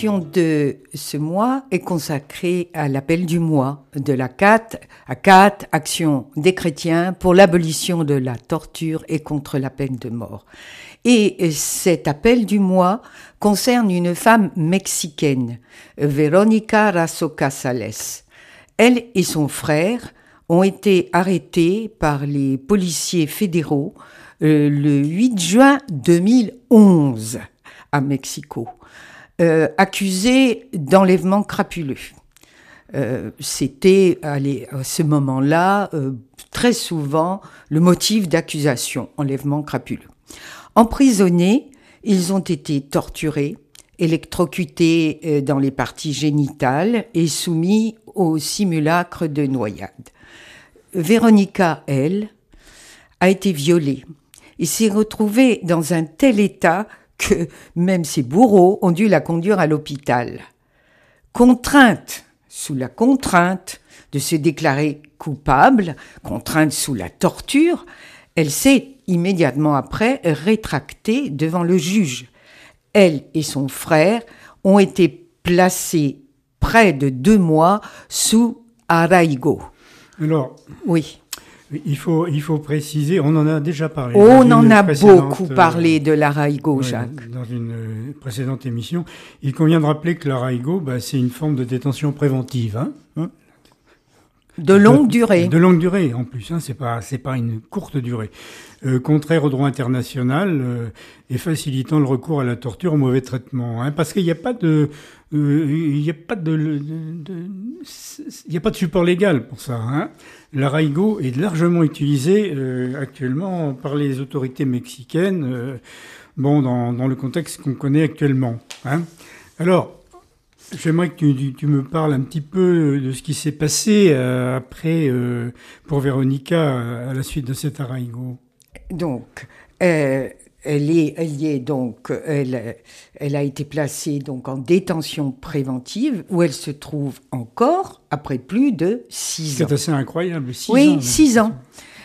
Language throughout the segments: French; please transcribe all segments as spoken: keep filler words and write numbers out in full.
L'édition de ce mois est consacrée à l'appel du mois de la C A T, A C A T, Action des chrétiens pour l'abolition de la torture et contre la peine de mort. Et cet appel du mois concerne une femme mexicaine, Verónica Razo Casales. Elle et son frère ont été arrêtés par les policiers fédéraux euh, le huit juin deux mille onze à Mexico, euh, accusés d'enlèvement crapuleux. Euh, c'était allez, à ce moment-là euh, très souvent le motif d'accusation, enlèvement crapuleux. Emprisonnés, ils ont été torturés, électrocutés dans les parties génitales et soumis au simulacre de noyade. Véronica, elle, a été violée et s'est retrouvée dans un tel état que même ses bourreaux ont dû la conduire à l'hôpital. Contrainte, sous la contrainte de se déclarer coupable, contrainte sous la torture, elle s'est immédiatement après rétractée devant le juge. Elle et son frère ont été placés près de deux mois sous arraigo. Alors, oui. Il faut, il faut préciser, on en a déjà parlé. On en a beaucoup parlé de l'arraigo, oui, Jacques. Dans une précédente émission. Il convient de rappeler que l'arraigo, bah, c'est une forme de détention préventive. Hein, hein de longue durée. De longue durée, en plus. Hein, c'est pas, c'est pas une courte durée. Euh, contraire au droit international euh, et facilitant le recours à la torture, au mauvais traitement. Hein, parce qu'il n'y a pas de... Euh, il n'y a pas de, de, de, il n'y a pas de support légal pour ça. Hein. L'arraigo est largement utilisé euh, actuellement par les autorités mexicaines, euh, bon, dans, dans le contexte qu'on connaît actuellement. Hein. Alors, j'aimerais que tu, tu me parles un petit peu de ce qui s'est passé euh, après euh, pour Véronica à la suite de cet arraigo. Donc, euh, elle est, elle y est donc, elle, elle a été placée donc en détention préventive où elle se trouve encore après plus de six ans. C'est assez incroyable, six oui, ans. Oui, six ans.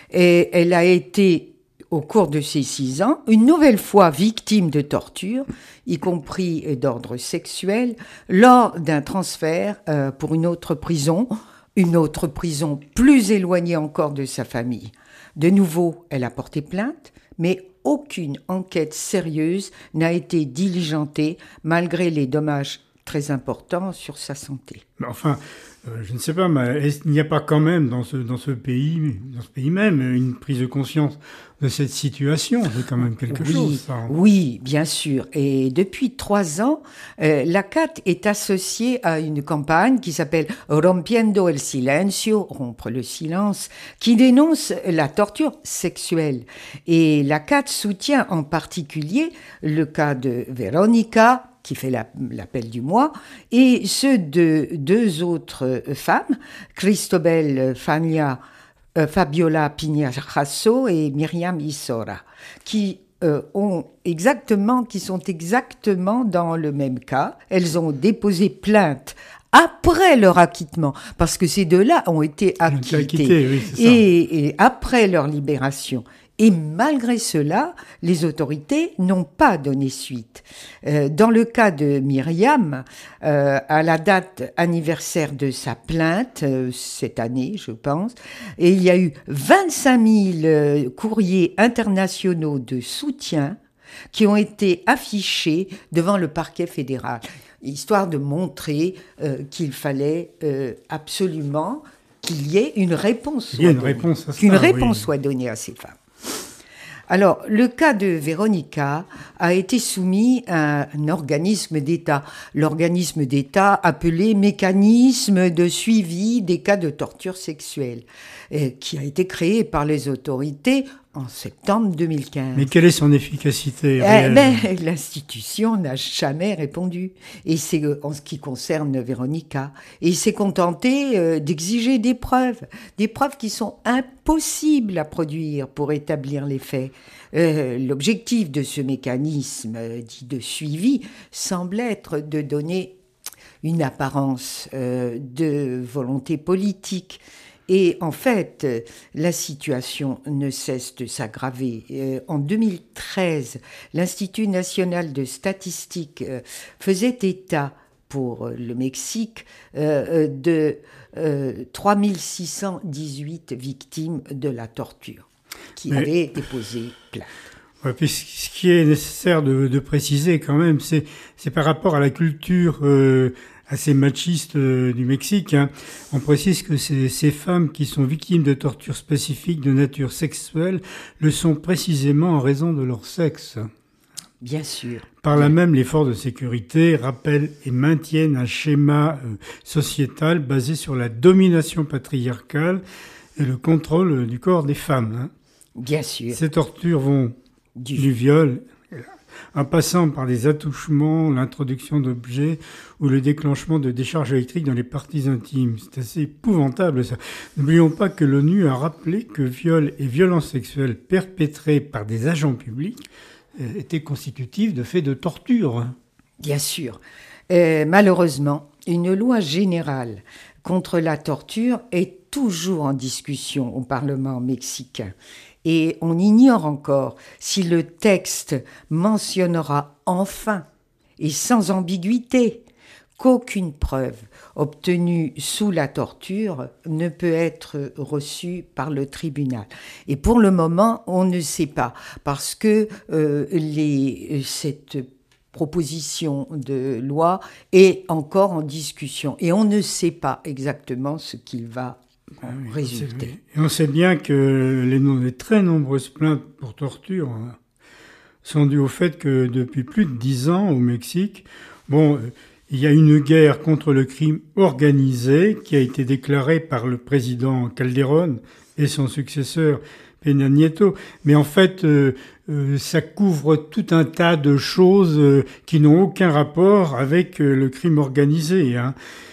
Et elle a été, au cours de ces six ans, une nouvelle fois victime de torture, y compris d'ordre sexuel, lors d'un transfert euh, pour une autre prison, une autre prison plus éloignée encore de sa famille. De nouveau, elle a porté plainte, mais aucune enquête sérieuse n'a été diligentée malgré les dommages très importants sur sa santé. Enfin, euh, je ne sais pas, mais est-ce qu'il n'y a pas quand même dans ce, dans ce pays, dans ce pays même, une prise de conscience de cette situation? C'est quand même quelque oui, chose, ça. Oui, bien sûr. Et depuis trois ans, euh, la C A T est associée à une campagne qui s'appelle Rompiendo el Silencio, rompre le silence, qui dénonce la torture sexuelle. Et la C A T soutient en particulier le cas de Véronica, qui fait la, l'appel du mois, et ceux de deux autres femmes, Cristobal Fania, euh, Fabiola Piñarazo et Myriam Isora, qui euh, ont exactement, qui sont exactement dans le même cas. Elles ont déposé plainte après leur acquittement, parce que ces deux-là ont été acquittés, acquitté, oui, c'est ça. Et, et après leur libération. Et malgré cela, les autorités n'ont pas donné suite. Euh, dans le cas de Myriam, euh, à la date anniversaire de sa plainte, euh, cette année, je pense, et il y a eu vingt-cinq mille euh, courriers internationaux de soutien qui ont été affichés devant le parquet fédéral, histoire de montrer euh, qu'il fallait euh, absolument qu'il y ait une réponse, Il y a une réponse à ça, qu'une réponse oui. soit donnée à ces femmes. Alors, le cas de Véronica a été soumis à un organisme d'État, l'organisme d'État appelé Mécanisme de suivi des cas de torture sexuelle, et qui a été créé par les autorités en septembre deux mille quinze. Mais quelle est son efficacité eh réelle? ben, l'institution n'a jamais répondu. Et c'est en ce qui concerne Véronica. Et il s'est contenté euh, d'exiger des preuves, des preuves qui sont impossibles à produire pour établir les faits. Euh, l'objectif de ce mécanisme euh, dit de suivi semble être de donner une apparence euh, de volonté politique. Et en fait, la situation ne cesse de s'aggraver. Euh, en deux mille treize, l'Institut national de statistique euh, faisait état pour le Mexique euh, de euh, trois mille six cent dix-huit victimes de la torture qui Mais... avaient déposé plainte. Ouais, puis ce qui est nécessaire de, de préciser quand même, c'est, c'est par rapport à la culture euh, assez machiste euh, du Mexique. Hein. On précise que ces, ces femmes qui sont victimes de tortures spécifiques de nature sexuelle le sont précisément en raison de leur sexe. Bien sûr. Par là même, les forces de sécurité rappellent et maintiennent un schéma euh, sociétal basé sur la domination patriarcale et le contrôle du corps des femmes. Hein. Bien sûr. Ces tortures vont du, du viol, en passant par des attouchements, l'introduction d'objets ou le déclenchement de décharges électriques dans les parties intimes. C'est assez épouvantable, ça. N'oublions pas que l'ONU a rappelé que viol et violences sexuelles perpétrées par des agents publics étaient constitutifs de faits de torture. Bien sûr. Euh, malheureusement, une loi générale contre la torture est toujours en discussion au Parlement mexicain. Et on ignore encore si le texte mentionnera enfin et sans ambiguïté qu'aucune preuve obtenue sous la torture ne peut être reçue par le tribunal. Et pour le moment, on ne sait pas, parce que euh, les, cette proposition de loi est encore en discussion. Et on ne sait pas exactement ce qu'il va Ah oui, résulter. Et on sait bien que les, les très nombreuses plaintes pour torture hein, sont dues au fait que depuis plus de dix ans au Mexique, bon, il y a une guerre contre le crime organisé qui a été déclarée par le président Calderón et son successeur Peña Nieto. Mais en fait, euh, euh, ça couvre tout un tas de choses euh, qui n'ont aucun rapport avec euh, le crime organisé, hein.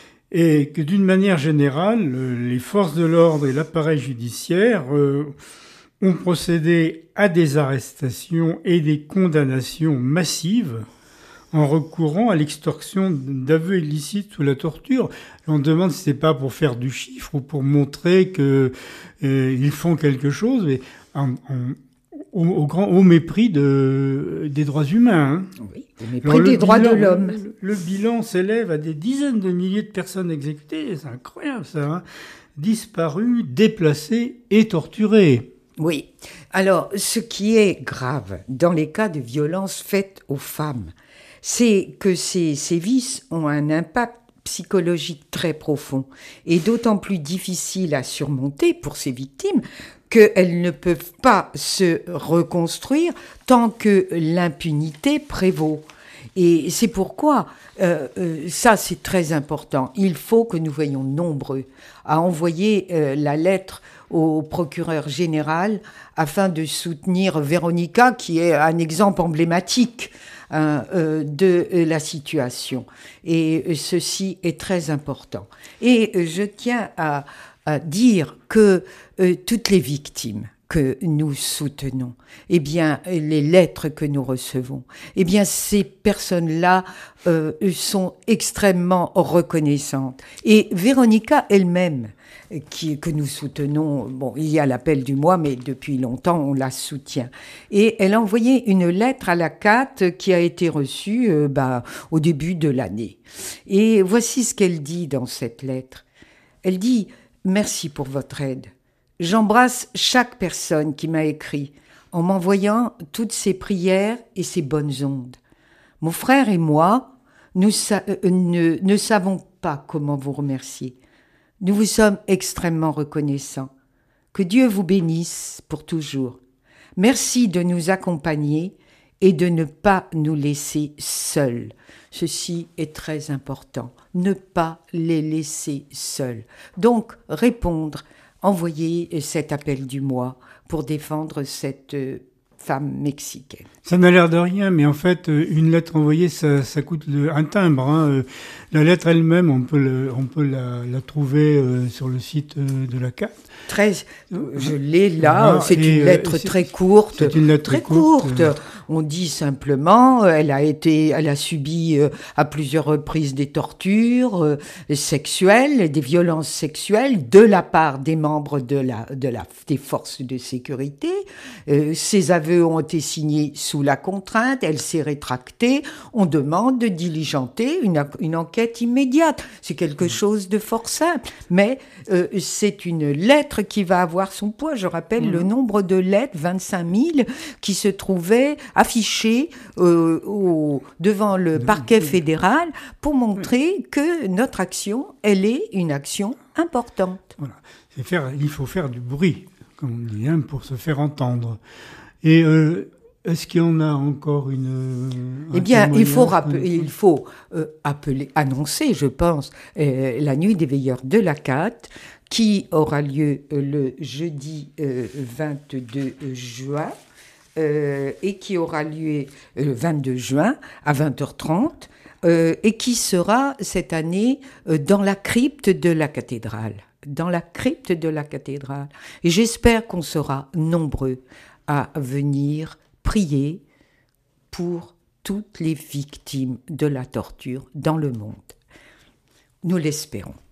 Et que d'une manière générale, les forces de l'ordre et l'appareil judiciaire euh, ont procédé à des arrestations et des condamnations massives en recourant à l'extorsion d'aveux illicites ou la torture. On demande si c'est pas pour faire du chiffre ou pour montrer que euh, ils font quelque chose, mais en, en, au, au grand au mépris de des droits humains. Hein. Oui, au mépris Alors, des droits bilan, de l'homme. Le, le bilan s'élève à des dizaines de milliers de personnes exécutées. C'est incroyable ça. Hein. Disparues, déplacées et torturées. Oui. Alors, ce qui est grave dans les cas de violences faites aux femmes, c'est que ces sévices ont un impact psychologique très profond et d'autant plus difficile à surmonter pour ces victimes qu'elles ne peuvent pas se reconstruire tant que l'impunité prévaut. Et c'est pourquoi, euh, euh, ça c'est très important, il faut que nous voyions nombreux à envoyer euh, la lettre au procureur général afin de soutenir Véronica, qui est un exemple emblématique hein, euh, de la situation. Et ceci est très important. Et je tiens à, à dire que euh, toutes les victimes que nous soutenons, eh bien, les lettres que nous recevons, eh bien, ces personnes-là euh, sont extrêmement reconnaissantes. Et Véronica elle-même, qui, que nous soutenons, bon, il y a l'appel du mois, mais depuis longtemps, on la soutient. Et elle a envoyé une lettre à la C A T qui a été reçue euh, bah, au début de l'année. Et voici ce qu'elle dit dans cette lettre. Elle dit « Merci pour votre aide. J'embrasse chaque personne qui m'a écrit en m'envoyant toutes ses prières et ses bonnes ondes. Mon frère et moi, nous sa- euh, ne, ne savons pas comment vous remercier. Nous vous sommes extrêmement reconnaissants. Que Dieu vous bénisse pour toujours. Merci de nous accompagner et de ne pas nous laisser seuls. Ceci est très important. Ne pas les laisser seuls. Donc, répondre, envoyer cet appel du mois pour défendre cette femme mexicaine. Ça n'a l'air de rien, mais en fait, une lettre envoyée, ça, ça coûte le, un timbre. Hein. La lettre elle-même, on peut, le, on peut la, la trouver euh, sur le site de la C A T. Très, je l'ai là, c'est une lettre très courte. C'est une lettre très courte. courte. On dit simplement, elle a été, elle a subi euh, à plusieurs reprises des tortures euh, sexuelles, des violences sexuelles de la part des membres de la, de la, des forces de sécurité. Euh, ses aveux aveux ont été signés sous la contrainte, elle s'est rétractée, on demande de diligenter une, une enquête immédiate. C'est quelque chose de fort simple, mais euh, c'est une lettre qui va avoir son poids. Je rappelle mmh. le nombre de lettres, vingt-cinq mille, qui se trouvaient affichées euh, au, devant le parquet fédéral pour montrer que notre action, elle est une action importante. Voilà. C'est faire, il faut faire du bruit, comme on dit, hein, pour se faire entendre. Et euh, est-ce qu'il y en a encore une... Eh bien, il faut, rappeler, il faut euh, appeler, annoncer, je pense, euh, la nuit des veilleurs de la C A T, qui aura lieu euh, le jeudi euh, vingt-deux juin, euh, et qui aura lieu euh, le vingt-deux juin à vingt heures trente, euh, et qui sera cette année euh, dans la crypte de la cathédrale. dans la crypte de la cathédrale. Et j'espère qu'on sera nombreux à venir prier pour toutes les victimes de la torture dans le monde. Nous l'espérons.